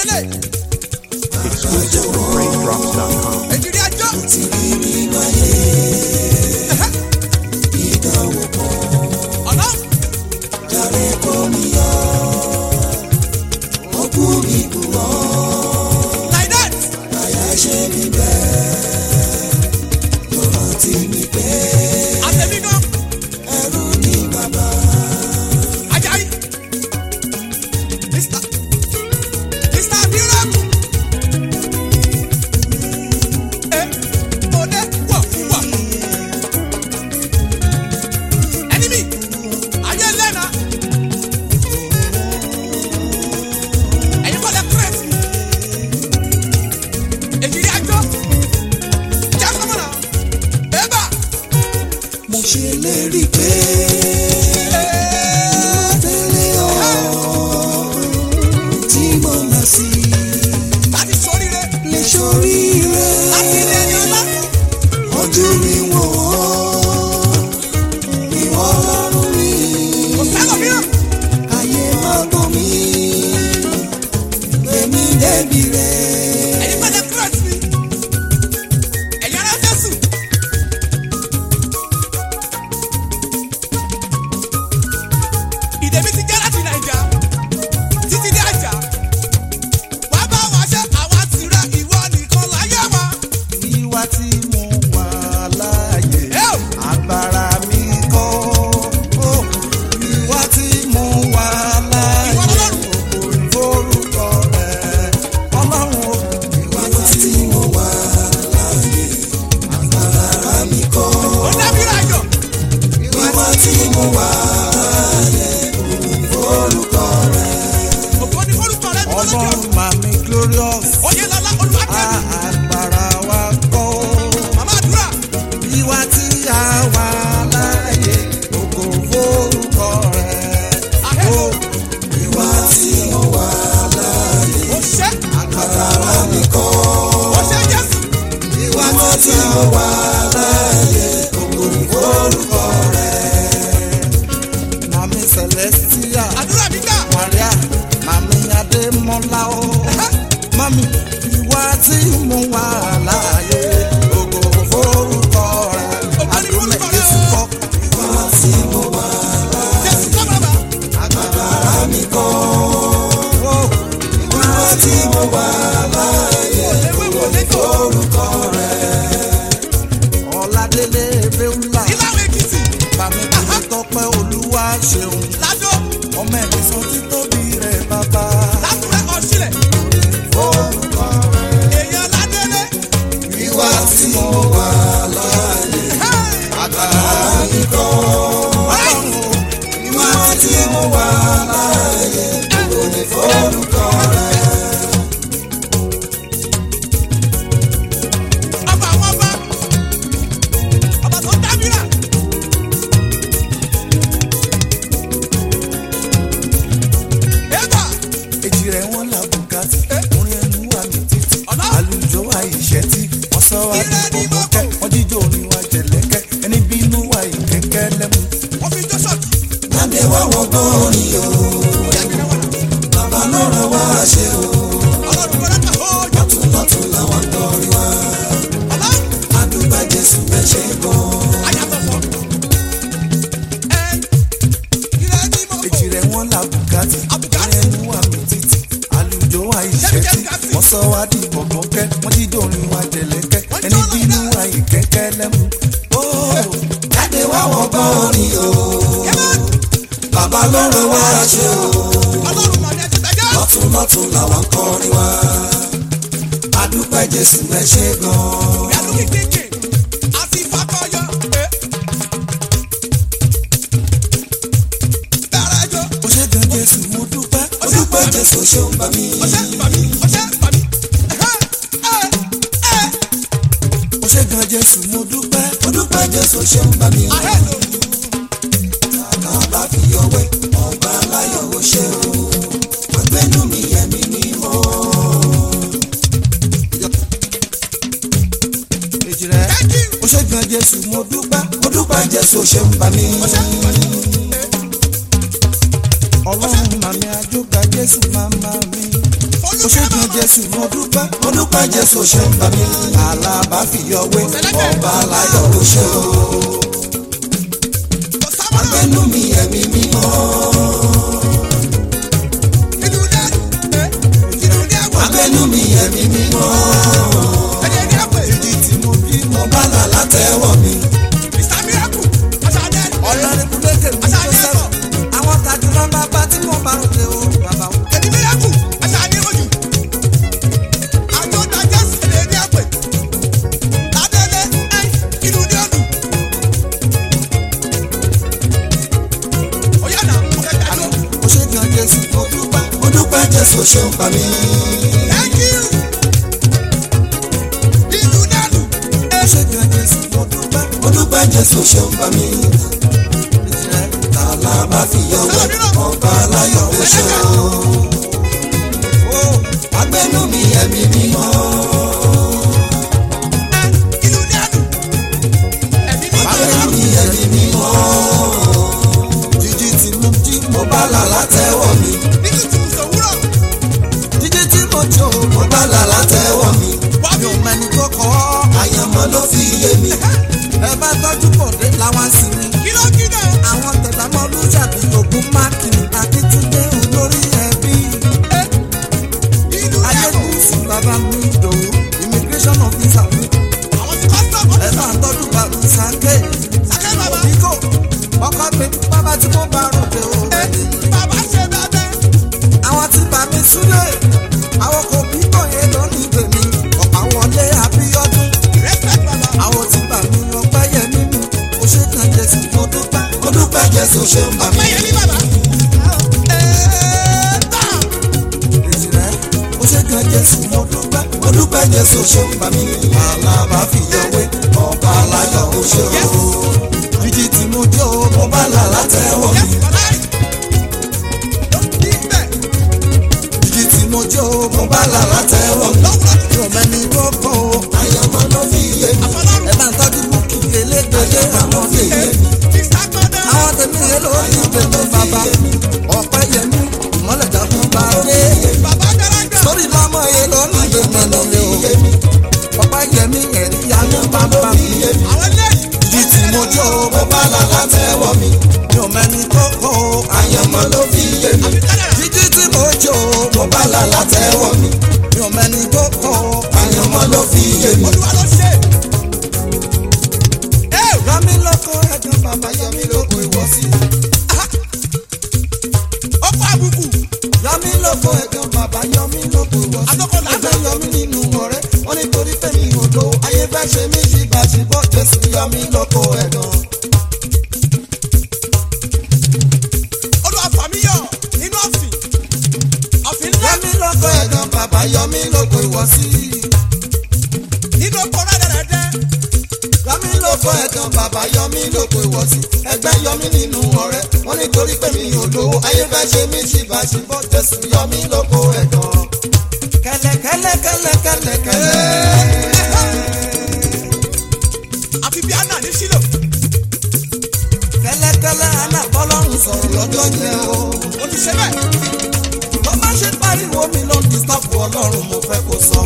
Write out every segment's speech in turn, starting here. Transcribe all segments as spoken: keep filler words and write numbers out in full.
Exclusive from raindrops dot com. Like that. Àtẹ̀mí gan. Ajayi. Mister Mister Miracle. Eh, ode wọ̀ wọ̀. Enemy, ayé lẹ́nà. Ẹ̀yin kọ́ lẹ kírẹ́tì. Èjìrí àjọ. Jẹ́ sọ́mọ́nà. Bẹ́ẹ̀bà. Mo ṣe lérí pé tẹ́lẹ̀ ọ́ tí mo lọ sí Láti ṣoríire. lè ṣoríire Láti ilé ẹni ọlá. ojú mi wò ó ìwọ Ọlọ́run mi Kò sẹ́lọ̀ mìíràn. ayé má gbọ́ mi èmi débi rẹ̀. Ẹ̀yin kọ́ lẹ kírẹ́tì mi. Ẹ̀yin ará Jésù. Ìdèmí ti jẹ́ láti Nàìjà títí dé àjà. Wá bá wa ṣe àwa tìrẹ ìwọ nìkan láyé wa. Ìwà tí mo wà láàyè Ẹ́ o. agbára mi kọ́. Ó, ìwà tí mo wà láàyè Ìwọ Ọlọ́run. orúkọ rẹ̀ Ọlọ́run o. Ìwà tí mo wà láàyè agbára mi kọ́. Ó dábí ìrìnàjò. Ìwà tí mo wà láàyè orúkọ rẹ̀ Ògo ni forúkọ rẹ ní lọ́jọ́. Ọlọ́run màmí glorious Oyèlọ́lá Olúwakẹ́mi. agbára wa kọ́. Màmá àdúrà. Ìwà tí a wà láàyè ògo forúkọ rẹ̀. Ahẹ́. Ó, ìwà tí mo wà láàyè Ó ṣe. agbára mi kọ́. Ó ṣe Jésù. Ìwà tí mo wà láàyè ògo forúkọ rẹ̀. Màmí Celestia, Àdúrà mi gbà. Maria, màmí Adémọ́lá o. Màmí ìwà tí mo wà láàyè ògo forúkọ rẹ̀. Ògo ni forúkọ rẹ Jésù o. kọ́. Ìwà tí mo wà Jésù kọ́ bàbá. agbára mi kọ́. Ó, ìwà tí mo wà láàyè Ewé wò létò. forúkọ rẹ̀. Ọládélé Bẹ́úlà, Ìlàwọ̀ Èkìtì. bàmí bàbá tọpẹ́ Olúwa ṣeun. Ládó. Ọmọ ẹ̀mí sọ títóbi rẹ̀ bàbá. Lákùrẹ́ ọ̀ṣìlẹ̀. Forúkọ rẹ̀. Èèyàn Ládélé. Ìwà tí mo wà láàyè agbára mi kọ́. Ọlọ́run o, ìwà tí mo wà láàyè ògo ni forúkọ rẹ̀. Ọba àwọn ọba. Ọba tó dábìrà. Ébà. Èjì rẹ̀ wọ́n la bùkátì, orin ẹnu wà mí títì. Ọ̀nà. Àlùjọ wa ìṣẹ́tí, wọ́n sọ wá Ire di ni bọ̀bọ̀kẹ́. mo kọ̀. Wọ́n jíjó orin wa jẹ̀lẹ́kẹ́, ẹni bínú wa ìkẹ́kẹ́ lẹ́mu. Wọ́n fi jó ṣọ́ọ̀tì. Lábẹ́ wá wọ́n gbọ́ orin o, Ìyá ìgbìnà wà náà. bàbá lọ́rọ̀ wá ṣe o. Ọlọ́run kọ́ lọ́kà ó jọ. Lọ́tún lọ́tún làwọn kọrin wá. Ọlá. Àdúgbà Jésù ẹ ṣé gan. Ayàtọ̀ fọ́. Ẹ ire ni mo kọ̀. Èjì rẹ̀ wọ́n la bùkátì, Àbùkátì. orin ẹnu wà mí títì. Àlùjọ wa ìṣẹ́tí, Bùkátì. wọ́n sọ wá di bọ̀bọ̀kẹ́. Wọ́n jíjó orin wa jẹ̀lẹ́kẹ́, Wọ́n ẹni jó bínú lọ́dà. wa ìkẹ́kẹ́ lẹ́mu. Ó, jáde wá wọ́n gbọ́ orin o. Yẹ́mọ́. Bàbá lọ́rọ̀ wá ṣe o. Ọlọ́run mọ̀ ní ẹtí gbẹ́jọ́. Lọ́tún lọ́tún làwọn kọrin wá. Àdúgbà Jésù ẹ ṣé gan. Ìyàlú kìkìkì. Àti ìfakọyọ. Bẹ̀rẹ̀ ẹjọ́. Ó ṣé gan Jésù mo dúpẹ́. Mo dúpẹ́ Jésù ṣeun bá mi. Ọṣẹ́ bàmí. Ọṣẹ́ bàmí. Ẹ̀hẹ́. Ẹ̀. Ẹ̀. Ó ṣé gan Jésù mo dúpẹ́. Mo dúpẹ́ Jésù ṣeun bá mi. Ahẹ́ lò. Kàkà bá fi ọwẹ́ ọba aláyọ̀ ó ṣe o. Ọgbẹ́nu mi ẹ̀mí mímọ́. Èjì rẹ̀. Thank you. Ó ṣé gan Jésù mo dúpẹ́. Mo dúpẹ́ Jésù ṣeun bá mi. Ọṣẹ́ bàmí. Ọlọ́run màmí àjọgbà Jésù màmá mi. Ó ṣe gan Jésù mo dúpẹ́, mo dúpẹ́ Jésù ṣe ń bá mi. Alábàáfìyọ̀wé ọba aláyọ̀ ló ṣe o. Agbẹnú mi ẹ̀mí mímọ́. Agbẹnú mi ẹ̀mí mímọ́. Ìdí tí mo bí mo bá là látẹ̀wọ̀ mi. Ọlọ́rin kúlẹ̀kẹ̀ mi ló sẹ́wọ̀. Àwọn tajú lọ bá bá tí mo bá ròde o bàbá o. Jésù ṣe ń pa mí. Thank you. Nínú dánù. Ó ṣe gan Jésù mo dúpẹ́, mo dúpẹ́ Jésù ṣe ń pa mí. Alábàáfìyọ̀wé ọba aláyọ̀ ló ṣe o. Agbẹnú mi ẹ̀mí mímọ́. Nínú dánù. Ẹ̀mí mímọ́. Agbẹnú mi ẹ̀mí mímọ́. Jíjí tí mo jí mo bá là látẹ̀wọ̀ mi. Nínú tí mo sòwúrọ̀. Mo bá là látẹ̀wọ̀ mi. Mi ò mẹ́ni tó kọ́ ọ́. Àyànmọ́ ló fi yé mi. Ẹ bá tọ́jú pọ̀dé làwọn sì ni. Kí ló kí náà? Àwọn tẹ̀lámọ́ lójàbí ògún máàkì Akíntúndé olórí ẹbí. Nínú dánù. Ayélujára bàbá mi Ìdòwú immigration officer mi. Àwọn tí custom Ẹ officer. bá tọ́jú bàbá Sàké. Sàké bàbá. Bíkò ọkọ mi bàbá tí mo bá ròde o. Bàbá ṣe bẹ́ẹ̀. Àwọn tí bà mí sílẹ̀. Àwọn kò bí kòye lónìí tèmi. Ọ̀pá wọlé Abíọ́dún. Respect bàbá. Àwọn tí bà mí ọpẹ́ yẹ mímu. Ó ṣe kan Jésù mo dúpẹ́. Mo dúpẹ́ Jésù ṣe ń bà mí. Ọpẹ́ yẹ ní bàbá. Èjì rẹ̀ ó ṣe kan Jésù mo dúpẹ́. Mo dúpẹ́ Jésù ṣe ń bà mí. Alábàáfìyọ̀wé ọba aláyọ̀ ló ṣe o. Jíjí tí mo jó mo bá là látẹ̀wọ̀ mi. Jíjí tí mo jó mo bá là látẹ̀wọ̀ mi. Mi ò mẹ́ni gbogbo àyànmọ́ ló fi yé mi. Ẹ bá ń tọ́jú mú kí elégbèdé àwọn fi yé mi. Àwọn tèmi yé ló ní tèmi bàbá. Ọ̀pẹ́ yẹ mí ìmọ̀lẹ̀ dàkún bá dé. Sórí lọ́mọ yé ló ní tèmi lórí o. Ọ̀pẹ́ yẹ mí ẹ̀rí yánú bàbá mi. Jíjí tí mo jó mo bá là látẹ̀wọ̀ mi. Mi ò mẹ́ni kókó àyànmọ́ ló fi yé mi. Jíjí tí mo jó mo bá là látẹ̀wọ̀ mi. Mi ò mẹ́ni kókó àyànmọ́ ló fi yé mi. Olúwa ló ṣe. Yọmí lóko ẹ̀gbọ́n bàbá yọmí lóko ìwọ́sí. Ó kọ́ àbùkù. Yọmí lóko ẹ̀gbọ́n bàbá yọmí lóko ìwọ́sí. Àtọkọ làbẹ́. Ẹgbẹ́ yọmí nínú ọ̀rẹ́. Wọ́n ní torí pé mi ò lo ayé fẹ́ ṣe mí ṣìbàṣìbọ̀ Jésù yọmí lóko ẹ̀gbọ́n. Olúwa fà mí yọ nínú ọ̀fìn. Ọ̀fìn ńlá. Yọmí lóko ẹ̀gbọ́n bàbá yọmí lóko ìwọ́sí. Nínú oko rẹ́dẹ̀rẹ́dẹ́. Yọmí lóko ẹ̀gbọ́n bàbá yọmí lóko ìwọ́sí. Ẹgbẹ́ yọmí nínú ọ̀rẹ́. Wọ́n ní torí pé mi ò lo ayé fẹ́ ṣe mí ṣìbàṣìbọ̀ Jésù yọmí lóko ẹ̀gbọ́n. Kẹ́lẹ́kẹ́lẹ́kẹ́lẹ́kẹ́lẹ́. Àfi bí Anna ní Ṣílò. Kẹ́lẹ́kẹ́lẹ́ àná bọ́lọ́run sọ̀rọ̀ lọ́jọ́ yẹn o. Mo ti ṣe bẹ́ẹ̀. Tó má ṣe pariwo mi ló ń disturb Ọlọ́run mo fẹ́ kó sọ.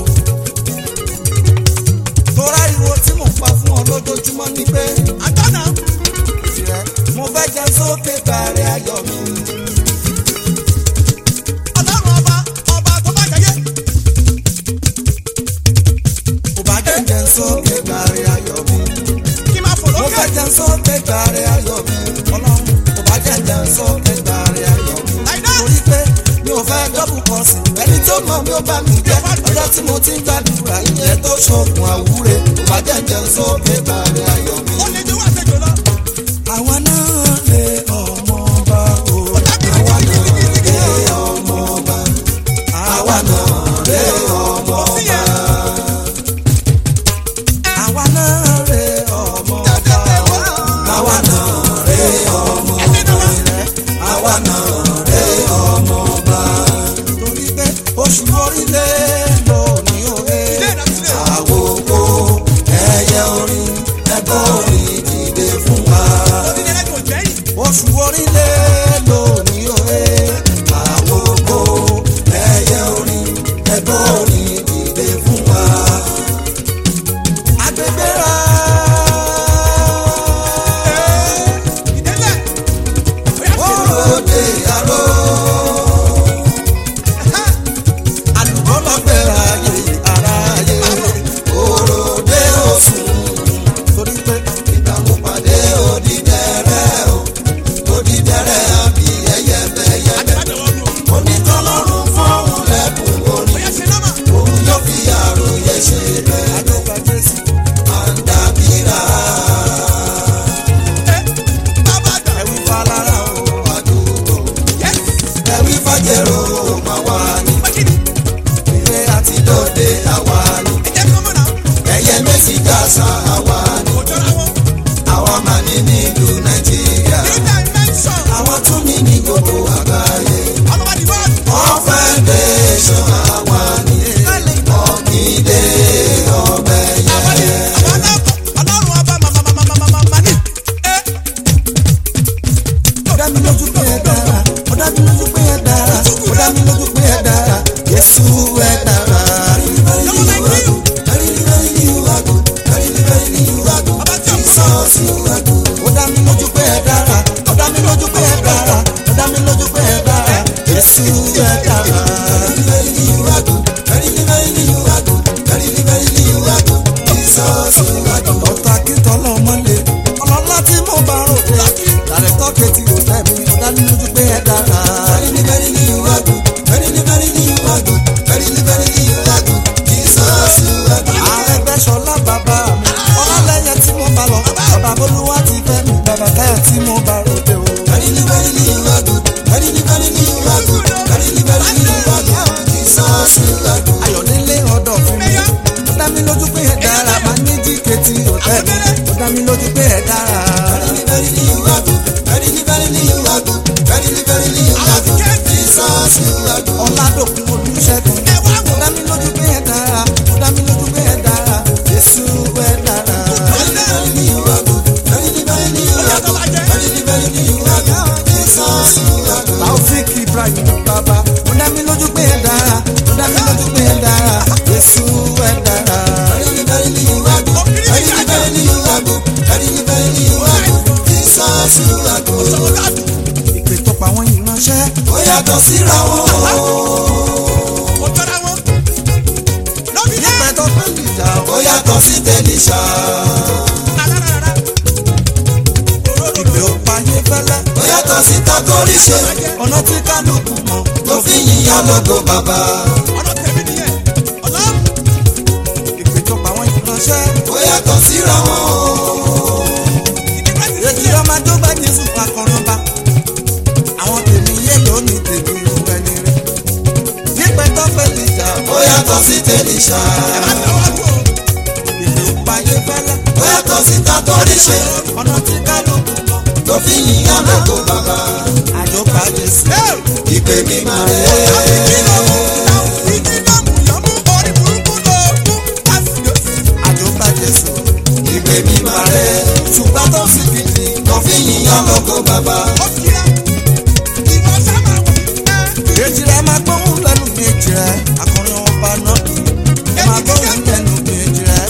Tóra ìwo tí mò ń pa fún ọ lójoojúmọ́ ni pé Àtọ́nà. ìrẹ́ mo fẹ́ jẹ sókè bàrẹ̀ ayọ̀ mi. Ọlọ́run ọba ọba tó bá jẹyẹ. Kò bá jẹ́ jẹ sókè bàrẹ̀ ayọ̀ mi. Kí máa fò Mo lókè. fẹ́ jẹ sókè bàrẹ̀ ayọ̀ mi. Ọlọ́run kò bá jẹ́ jẹ sókè bàrẹ̀ ayọ̀ mi. Láìdá. Torí pé mi ò fẹ́ dọ́bù kan sí. Ẹni tó mọ̀ mi ò bá mi jẹ́. Ọjọ́ tí mo ti ń gbàdúrà ìyẹn tó ṣoògùn àwúre. Kò bá jẹ́ jẹ sókè bàrẹ̀ ayọ̀ mi. Ó lè jẹ́ wá àṣejò lọ. Àwa náà lè ọmọ ọba o. Àwa náà lè ọmọ ọba. Àwa náà lè ọmọ ọba. Àwa náà lè ọmọ ọba. Àwa náà lè ọmọ ọba. Àwa náà lè ọmọ ọba. Torí pé oṣù orílẹ̀ lónìí òye. Àwòkọ́ ẹyẹ orin ẹgbẹ́ orin dìde fún wa. Oṣù orílẹ̀ lónìí òye. Àwòkọ́ ẹyẹ orin òde àrò. Àlùkò lọ gbẹ̀rẹ̀ ayé ara ayé. Òròdé òsùn. Torí pé ìgbà mo pàdé òdìdẹrẹ́ o. Òdìdẹrẹ́ àbí ẹyẹbẹyẹ. Onítọ́lọ́run fọ́hùn lẹ́kùn orin. Òun yóò fi àròyé ṣe rẹ̀. Àǹdàbíra. Ẹ̀wí falára o àdúgbò. Ẹ̀wí fàjẹ̀rò máa wà ní. Ilé àti lóde àwa ni. Ẹyẹ méjì gàṣà àwa ni. Àwa máa ní nílùú Nàìjíríà. Àwa tún ní ní gbogbo àgbáyé. Confederation àwa ni. Ọ̀gídé ọ̀bẹ yẹ. Ó dá mi lójú pé ẹ dára. Ó dá mi lójú pé ẹ dára. Ó dá mi lójú pé ẹ dára. Jésù ẹ dára. Jesus you are good. Ó dá mi lójú pé ẹ dára. Ó dá mi lójú pé ẹ dára. Ó dá mi lójú pé ẹ dára. Jésù ẹ dára. You are good. Verily, verily you are good. Verily, verily you are good. Jesus you are good. Ọ̀tá kí tọ́lọ́ mọ́lẹ̀. Ọlọ́lá tí mo bá ròde. Dàrẹ́tọ̀ kẹ́tì ò tẹ̀ mí. Ó dá mi lójú pé ẹ dára. Verily, verily you are good. Verily, verily you are good. Verily, verily you are good. Jesus you are good. Arẹ́gbẹ́ṣọlá bàbá mi. Ọlọ́lẹ́yẹ tí mo bá lọ. Bàbá Olúwa ti fẹ́ mi. Bàbá Táyà tí mo bá ròde o. Verily, verily you are good. Verily, verily you are good. Verily, verily you are good. Jesus you are good. Ayọ̀délé ọ̀dọ̀ fún mi. Ó dá mi lójú pé ẹ dára. Màá ní jíkẹ́ tí ò tẹ́ mi. Ó dá mi lójú pé ẹ dára. Verily, verily you are good. Verily, verily you are good. Verily, verily you are good. Jesus you are good. Ọládòkun Olúṣẹ́gun. Ó dá mi lójú pé ẹ dára. Ó dá mi lójú pé ẹ dára. Jésù ẹ dára. Verily, verily you are good. Verily, verily you are good. Verily, verily you are good. Jesus you are good. Taofik Ibrahim bàbá. Ó dá mi lójú pé ẹ dára. Ó dá mi lójú pé ẹ dára. Jésù ẹ dára. Verily, verily you are good. Verily, verily you are good. Verily, verily you are good. Jesus you are good. Ìpè tó pa wọ́n yìí ránṣẹ́. Ó yàtọ̀ síra wọn. Ìpè tó pẹ́ lìjà. Ó yàtọ̀ sí tẹ̀líṣà. Ìpè ó payé fẹ́lẹ́. Ó yàtọ̀ sí tátórí ṣe. Ọ̀nà tí kálukú mọ̀. Tó fi yíyan lógo bàbá. Ìpè tó pa wọ́n yìí ránṣẹ́. Ó yàtọ̀ síra wọn. Èjì ọmọ tó bá Jésù akọrin bá. Àwọn tèmi yé lónìí tèmi ò ẹni rẹ̀. Ìpè tó pẹ́ lìjà. Ó yàtọ̀ sí tẹ̀líṣà. Ìpè ó payé fẹ́lẹ́. Ó yàtọ̀ sí tátórí ṣe. Ọ̀nà tí kálukú mọ̀. Tó fi yíyan lógo bàbá. Àjọ bá Jésù. Ìpè mi máa rẹ̀. Àjọ bá Jésù. Ìpè mi máa rẹ̀. Ṣùgbọ́n tó sì gidi. Tó fi yíyan lógo bàbá. Èjì rẹ̀ máa gbóhùn lẹ́nu mi èjì rẹ̀. Akọrin ọba náà. Ẹ máa gbóhùn lẹ́nu mi èjì rẹ̀.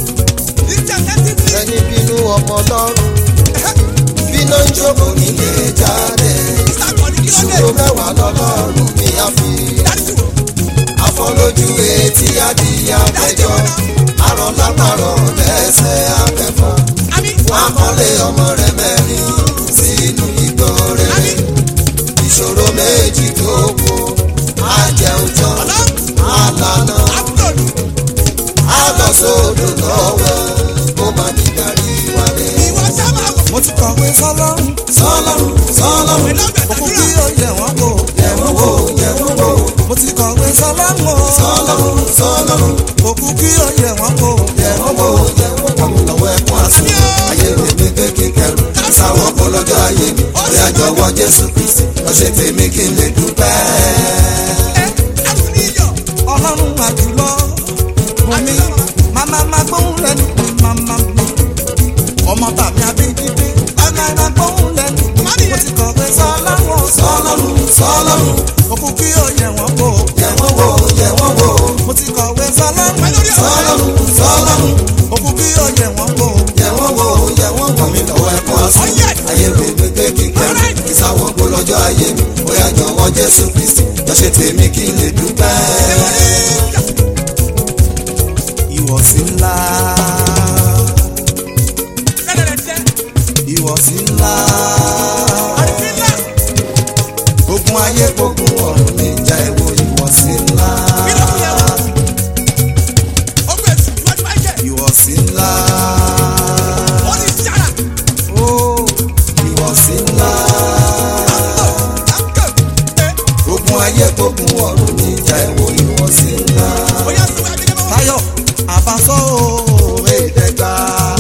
Ẹni bínú ọmọ Ọlọ́run. Bínú ń jókòó nílé jáde. Ìṣòro mẹ́wàá lọ́lọ́run mi á fi. Afọlójú etí adìyẹ àpẹjọ. Aràn lápárọ̀ lẹ́sẹ̀ akẹ́fọ́. Wọ́n á kọ́lé ọmọ rẹ̀ mẹ́rin sínú igbó rẹ̀. Ìṣòro méjì tó kù. Á jẹun tán. Á lànà. Á lọ sódò lọ́wọ́. Ó máa ní gàrí wálé. Mo ti kọ̀wé sọ́lọ́run. Sọ́lọ́run sọ́lọ́run. Òkú kí ó yẹ wọ́n wò. Yẹ wọ́n wò yẹ wọ́n wò. Mo ti kọ̀wé sọ́lọ́run. Sọ́lọ́run sọ́lọ́run. Òkú kí ó yẹ wọ́n wò. Yẹ wọ́n wò yẹ wọ́n wò. Lọ́wọ́ ẹ̀kún àsùn. Ayé rẹ̀ mi gbé kíkẹ́rù. Sáwọ́ kó lọ́jọ́ ayé mi. Orí àjọwọ́ Jésù Kristi. Lọ ṣe tèmi kí n lè dúpẹ́. Ọlọ́run àjùlọ. Mo ní màmá máa gbóhùn lẹ́nu mi màmá mi. Ọmọ tàbí abídídé. Màmá máa gbóhùn lẹ́nu mi. Mo ti kọ̀wé sọ́lọ́run. Sọ́lọ́run sọ́lọ́run. Òkú kí ó yẹ wọ́n wò. Yẹ wọ́n wò yẹ wọ́n wò. Mo ti kọ̀wé sọ́lọ́run. Sọ́lọ́run sọ́lọ́run. Òkú kí ó yẹ wọ́n wò. Yẹ wọ́n wò yẹ wọ́n wò. Mi lọ́wọ́ ẹ̀kọ́ àsùn. Ayé rẹ̀ gbẹgbẹ́ kíkẹ́. Ìsàwọ̀ gbọ́lọ́ ọjọ́ ayé mi bóyá jọ̀wọ́ Jésù Kristi jọ ṣe tèmi kí n lè dúpẹ́. Ìwọ̀sí ńlá ìwọ̀sí ńlá ogun ayé gbogbo ọ̀run ní ìjà ẹ̀wọ̀ ìwọ̀sí ńlá ìwọ̀sí ńlá ó ìwọ̀sí ńlá ogun ayé gbogbo ọ̀run ní ìjà ẹ̀wọ̀ ìwọ̀sí ńlá. Táyọ̀ àbáṣọ́ òwe ìdẹ́gbà.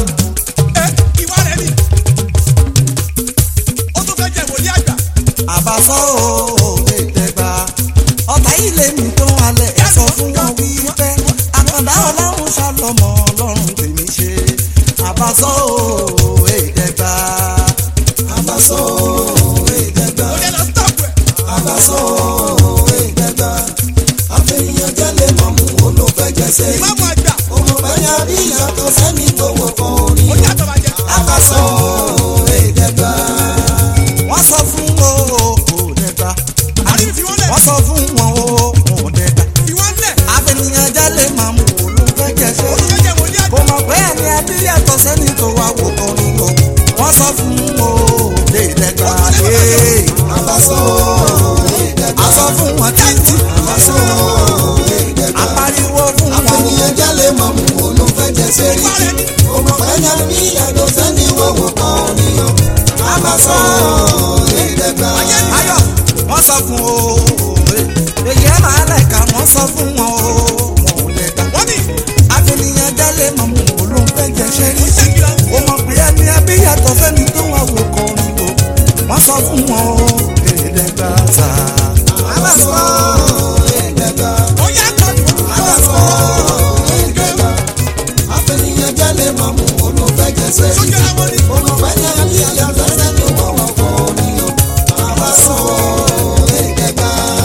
Àbáṣọ́ òwe ìdẹ́gbà. Ọ̀tá ilé mi tó wálẹ̀ ẹ̀ sọ fún wọn wípé àkàndá ọlọ́run ṣàlọ́mọ ọlọ́run tèmi ṣe. Àbáṣọ́ òwe ìdẹ́gbà. Àbáṣọ́ òwe ìdẹ́gbà. Àbáṣọ́ òwe ìdẹ́gbà. Àfẹ̀yìnyàn jẹ́lẹ̀ mọ̀mú olùfẹ́ jẹ́sẹ̀ yìí. Ọmọ bẹ́yà bí ìyàtọ̀ sẹ́ni tó wọ̀ kọ́ orí. Àbáṣọ́ òwe ìdẹ́gbà. Wọ́n sọ fún wọn o dẹ́gbà. Wọ́n sọ fún wọn o dẹ́gbà. Àfẹ̀yìnyàn jẹ́lẹ̀ mọ̀mú olùfẹ́ jẹ́sẹ̀ yìí. Kò mọ̀ pé ẹni ẹbí yàtọ̀ sẹ́ni tó wà wọ̀ kọ́ orí. Wọ́n sọ fún wọn o dẹ́gbà. Àbáṣọ́ òwe ìdẹ́gbà. A sọ fún wọn títí. Àbáṣọ́ òwe ìdẹ́gbà. Apariwo fún wọn. Àfẹ̀yìnyàn jẹ́lẹ̀ mọ̀mú olùfẹ́ jẹ́sẹ̀ yìí. Ọmọ bẹ́yà bí ìyàtọ̀ sẹ́ni wọ̀wọ̀ kọ́ orí. Àbáṣọ́ òwe ìdẹ́gbà. Ayọ̀ wọ́n sọ fún o èyí ẹ̀ máa lẹ̀ka wọ́n sọ fún wọn o wọn ò lẹ̀ka. Àfẹ̀yìnyàn jẹ́lẹ̀ mọ̀mú olùfẹ́ jẹ́sẹ̀ yìí. Ọmọ bẹ́yà bí ẹbí yàtọ̀ sẹ́ni tó wà wọ̀ kọ́ orí. Wọ́n sọ fún wọn o ìdẹ́gbà sá. Àbáṣọ́ òwe ìdẹ́gbà. Àbáṣọ́ òwe ìdẹ́gbà. Àfẹ̀yìnyàn jẹ́lẹ̀ mọ̀mú olùfẹ́ jẹ́sẹ̀ yìí. Ọmọ bẹ́yà bí ìyàtọ̀ sẹ́ni tó wà wọ̀ kọ́ orí. Àbáṣọ́ òwe ìdẹ́gbà.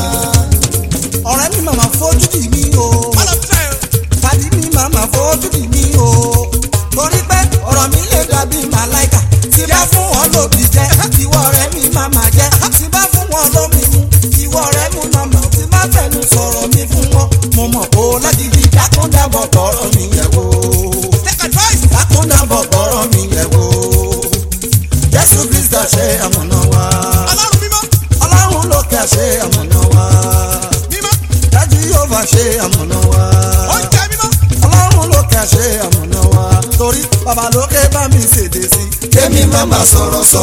Ọ̀rẹ́ mi màmá fojú dì mí o. Pàdí mi màmá fojú dì mí o. Torí pé ọ̀rọ̀ mi lè dàbí màláìkà. Tí bá fún wọn lóbi jẹ́, ìwọ ọ̀rẹ́ mi màmá jẹ́. Tí bá fún wọn lómi mu, ìwọ ọ̀rẹ́ mi màmá. Tí bá fẹnu sọ̀rọ̀ mi fún wọn, mo mọ̀ kó lágídí dákúndàbọ̀ gbọ́rọ̀ mi yẹ̀ wò. Dákúndàbọ̀ gbọ́rọ̀ mi yẹ̀ wò. Jésù Kristi ṣe amọ̀nà wa. Ọlọ́run lókè ṣe amọ̀nà wa. Dájú yóò bá ṣe amọ̀nà wa. Ọlọ́run lókè ṣe amọ̀nà wa. Torí bàbá lókè bá mi ṣèdè sí. Kémi má má sọ̀rọ̀ sọ.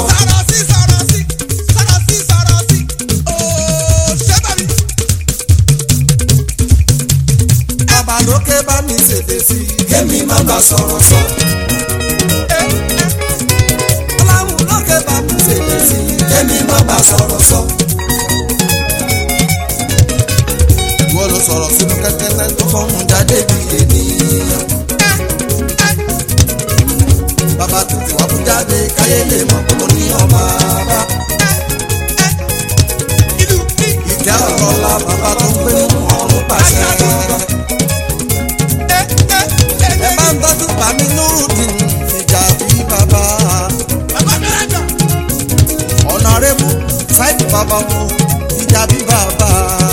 Bàbá lókè bá mi ṣèdè sí. Kémi má má sọ̀rọ̀ sọ. Ọlọ́run lókè bá mi ṣèdè sí. Kémi má má sọ̀rọ̀ sọ. Wọ́n ló sọ̀rọ̀ sínú kẹ́kẹ́kẹ́ tó fọ́nmù jáde bí ènìyàn. Bàbá tó ti wá fún jáde káyé lè mọ̀ pé mo ní ọmọ bá. Ìjà ọ̀la bàbá tó ń gbé nínú ọ̀run pàṣẹ. Ẹ bá ń tọ́jú pàmí Nurudeen ìjà bí bàbá. Ọ̀nàrẹ́bù Sáìdì bàbá wo ìjà bí bàbá.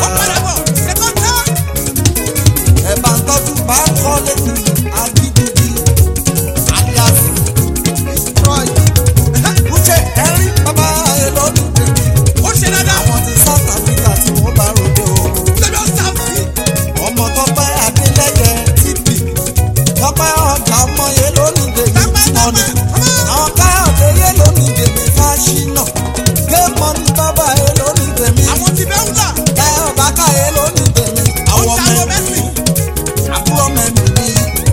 Ẹ bá ń tọ́jú bá kọ́lé ní Agidigbi. Alias Destroy. Uche Ẹ̀rí bàbá Elódù tèmi. Àwọn ti South Africa tí wọ́n bá ròde o. Ọmọ Tọ́pẹ́ Adélẹ́yẹ tìbí. Tọ́pẹ́ ọjà ọmọ Elódù tèmi. Mọ̀nì. Àwọn Káyọ̀dé Elódù tèmi Fáṣínà. Géèmọ̀ ní bàbá Elódù tèmi. Káyọ̀ bàkà Elódù tèmi. Àwọn mẹ́rin. Àbúrò mẹ́rin ni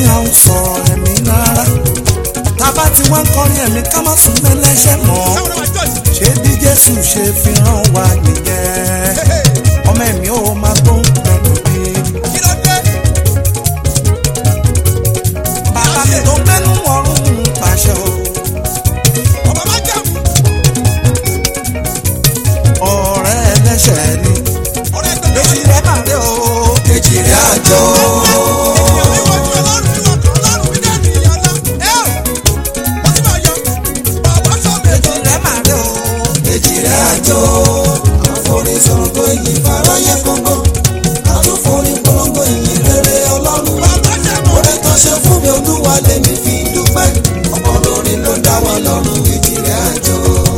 a ń sọ̀rọ̀ ẹ̀mí rárá tábà tí wọ́n ń kọrin ẹ̀mí ká má sùn mẹ́lẹ́ṣẹ̀ mọ́ ṣé bí Jésù ṣe fi rán wa nìyẹn ọmọ ẹ̀mí ò máa tó ń pẹ̀lú bí. bàbá mi tó gbẹ́nu ọ̀run ń pàṣẹ o. ọ̀rẹ́ ẹlẹ́ṣẹ̀ ni èjì rẹ̀ máa dé o. èjì rẹ̀ àjọ. Àforísọ̀rọ̀ ìyìn fàráyé gbogbo, àtúnforí polongo ìyìn rere Ọlọ́run. Oore tó ṣe fún mi Olúwa lèmi fi dúpẹ́, ọ̀pọ̀ lórí ló dá wa lọ́rùn èjì rẹ̀ àjò.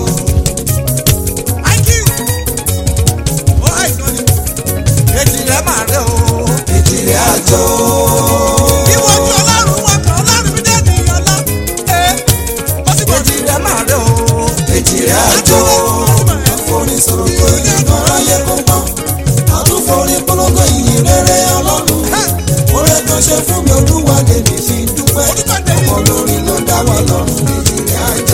èjì rẹ̀ máa dé o. èjì rẹ̀ àjò. Ìwọ́jú Ọlọ́run wọn kan Ọlọ́run mi dé nìyàn lọ. èjì rẹ̀ máa dé o. èjì rẹ̀ àjò. Àforísọ̀rọ̀ ìyìn fàráyé gbogbo, àtúnforí polongo ìyìn rere Ọlọ́run. Oore tó ṣe fún mi Olúwa lèmi fi dúpẹ́, ọ̀pọ̀ lórí ló dá wa lọ́rùn èjì rẹ̀ àjò.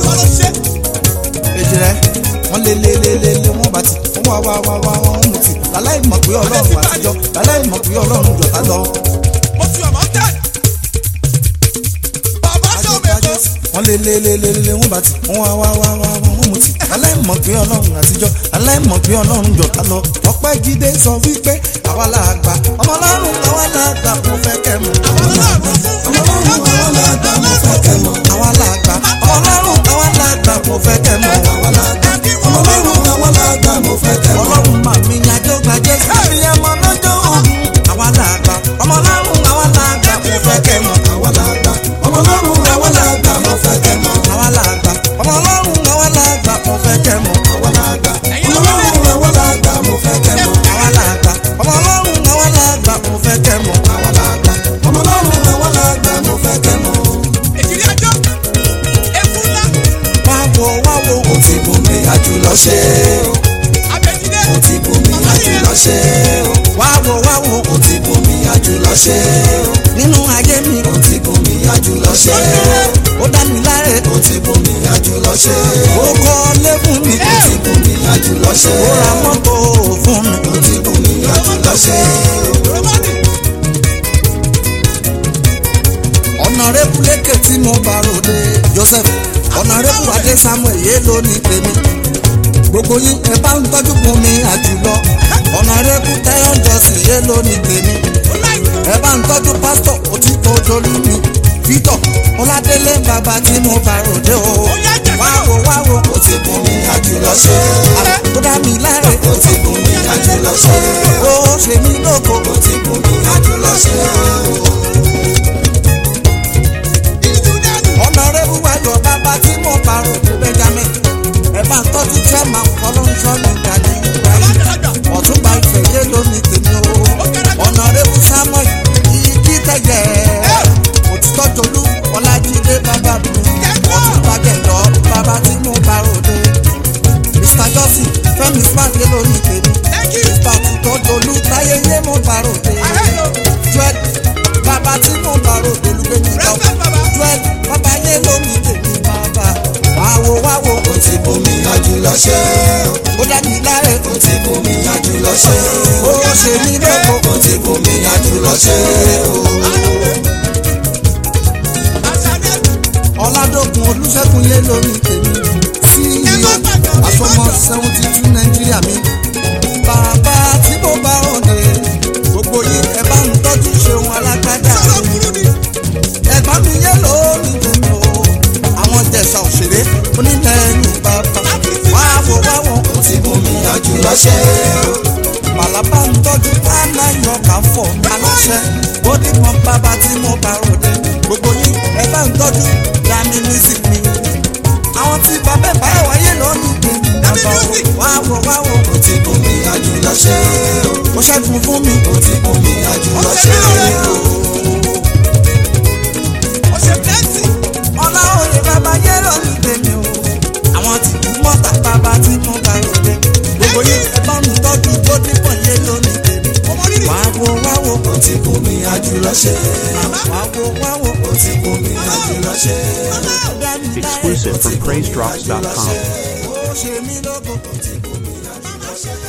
èjì rẹ̀ wọ́n lé lé lé lé lé wọ́n bá ti wọ́n wá wá wá wá wọ́n mú ti láláì mọ̀ pé Ọlọ́run àtijọ́ láláì mọ̀ pé Ọlọ́run jọ̀tá lọ. Mo fi ọmọ tẹ̀. Bàbá ṣọ́ mi kọ́. wọ́n lé lé lé lé lé wọ́n bá ti wọ́n wá wá wá wá wọ́n mú ti láláì mọ̀ pé Ọlọ́run àtijọ́ láláì mọ̀ pé Ọlọ́run jọ̀tá lọ. Ọpẹ́ Jídé sọ wípé àwa là gbà ọmọ Ọlọ́run àwa là gbà mo fẹ́ kẹ́ mu. Àwọn Ọlọ́run fún mi. Ọlọ́run àwa là gbà mo fẹ́ kẹ́ mọ̀. àwa là gbà ọmọ Ọlọ́run àwa là gbà mo fẹ́ kẹ́ mu. Àwa là gbà Ọlọ́run àwa là gbà mo fẹ́ kẹ́ mọ̀. Ọlọ́run mà mí ní ajó gba Jésù ní ẹmọ lọ́jọ́ òun. àwa là gbà ọmọ Ọlọ́run àwa là gbà mo fẹ́ kẹ́ mu. Àwa là gbà Ọlọ́run àwa là gbà mo fẹ́ kẹ́ mọ̀. àwa là gbà ọmọ Ọlọ́run àwa là gbà mo fẹ́ kẹ́ mu. Àwa là gbà Ọlọ́run àwa là gbà mo fẹ́ kẹ́ mọ̀. àwa là gbà ọmọ Ọlọ́run àwa là gbà mo fẹ́ kẹ́ mu. Àwa là gbà Ọlọ́run àwa là gbà mo fẹ́ kẹ́ mọ̀. Èjìrí ajọ́. Eku ńlá. wá wo wá wo Ó ti bù mí àjùlọ ṣe o. Abẹ́jídé. Ó ti bù mí àjùlọ ṣe o. wá wo wá wo Ó ti bù mí àjùlọ ṣe o. nínú ayé mi Ó ti bù mí àjùlọ ṣe o. ó dá mi láre Ó ti bù mí àjùlọ ṣe ó o. kọ́ lé fún mi Ó ti bù mí àjùlọ ṣe ó ra o. mọ́tò fún mi. Ó ti bù mí àjùlọ ṣe o. Rọ́mọ́dì. ọ̀nàrẹ́bù lékè tí mo bá ròde Joseph ọ̀nàrẹ́bù adé Samuel yé ló ní tèmi gbogbo yín ẹ bá ń tọ́jú fún mi àjùlọ ọ̀nàrẹ́bù Táyọ̀ Jọ́sìn yé ló ní tèmi ẹ bá ń tọ́jú pásítọ̀ òtítọ́ dolú mi Victor Ọládélé bàbá tí mo bá ròde o wáwo wáwo Ó ti bù mí àjùlọ ṣe o. tó dá mi láre Ó ti bù mí àjùlọ ṣe o. ó ṣe mí lóko Ó ti bù mí àjùlọ ṣe o. ọ̀nàrẹ́bù wáyọ̀ bàbá tí mo bá ròde Benjamin ẹ bá ń tọ́jú chairman fọlọ́nṣọ́ ní ìdájí ìgbàlè ọ̀túnba ìfẹ́ yé lónìí tèmi o ọ̀nàrẹ́bù Samuel ìdí tẹ̀yẹ òtítọ́ jolú Ọlájídé bàbá mi ọ̀túnba gẹ̀dọ̀ bàbá tí mo bá ròde Mr Johnson Fẹ́mi Smart yé lónìí tèmi Mr òtítọ́ jolú Táyé yé mo bá ròde Joel bàbá tí mo bá ròde lùgbẹ́ni ìjọ Joel bàbá yé lónìí tèmi bàbá wáwo wáwo Ó ti bù mí àjùlọ ṣe o. ó dá mi láre Ó ti bù mí àjùlọ ṣe o. ó ṣe mí lóko Ó ti bù mí àjùlọ ṣe o. ọ̀làdọ̀kun Olúṣẹ́gun yé lónìí tèmi sí iyo àsọmọ seventy two Nàìjíríà mi bàbá tí mo bá òde gbogbo yìí ẹ bá ń tọ́jú ṣeun alágbádá ẹ̀gbọ́n mi yé lónìí tèmi o àwọn Ìjẹ̀ṣà òṣèré onílẹ̀ẹ́yìn bàbá wáwo wáwo Ó ti bù mí àjùlọ ṣe o. màlábà ń tọ́jú káná yọkà fọ̀ aláṣẹ ó ní kan bàbá tí mo bá ròde gbogbo yín ẹ bá ń tọ́jú Dami music mi àwọn tí bàbá báyọ̀ wáyé lónìí tèmi bàbá wáwo wáwo Ó ti bù mí àjùlọ ṣe o. ó ṣẹ́gun fún mi Ó ti bù mí àjùlọ ṣe o. ọlá òye bàbá yé lónìí tèmi o àwọn tí kú mọ́tà bàbá tí mo bá ròde gbogbo yín ẹ bá ń tọ́jú bódì pọ̀ yé lónìí tèmi wáwo wáwo Ó ti bù mí mi àjùlọ ṣe. wá wo wá wo. ó ti mú mi àjùlọ ṣe. Exclusive from praise drops dot com. ó ṣe mí lógo. ó ti mú mi àjùlọ ṣe.